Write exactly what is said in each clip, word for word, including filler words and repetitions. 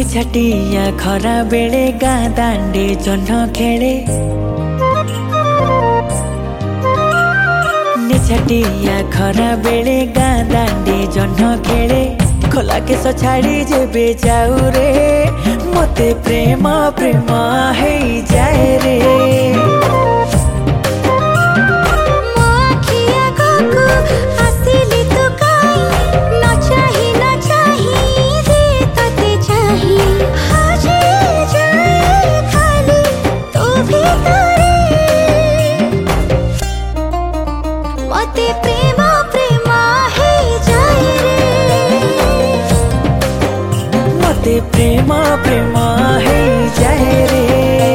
निछाटिया खरा बेले गाँ दांडे जह्न खेले निछाटिया खरा बेले गाँ दांडे जह्न खेले खोला केस छाड़ी जेबे जाऊ रे मते प्रेम प्रेम है जाए रे प्रेम प्रेम है जाए रे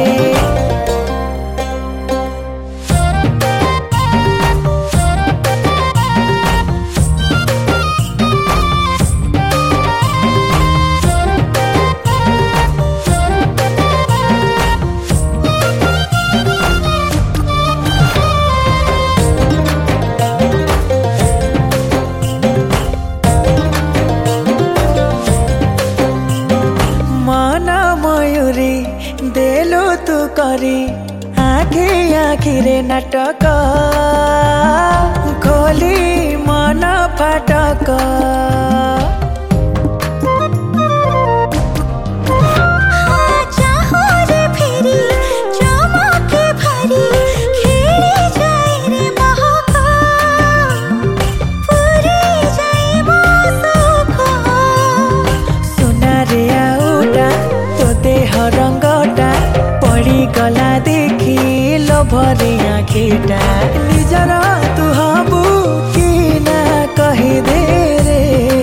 देलो तू करी आखि आखिरे नाटक खोली मन फाटक गला देखी लोभरी आखिटा निजर तू हबू कि ना कही दे रे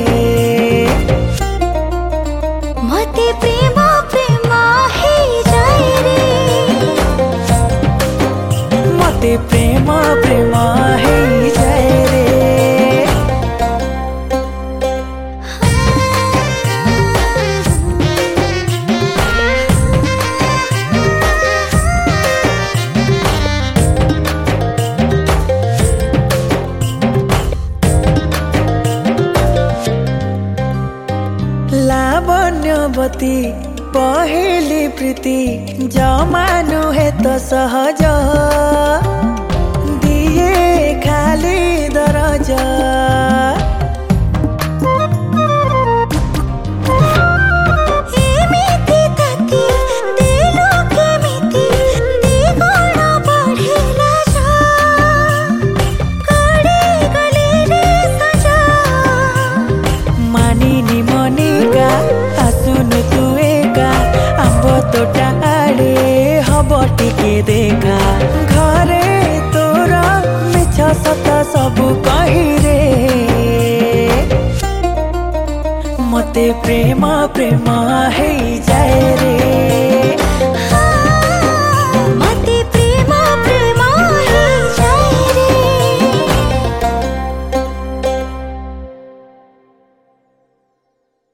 मते प्रेम प्रेम है जाए रे मते प्रेम प्रेम है जाए रे लावण्यवती पहेली प्रीति जमानु है तो सहज दिए खाली दरज।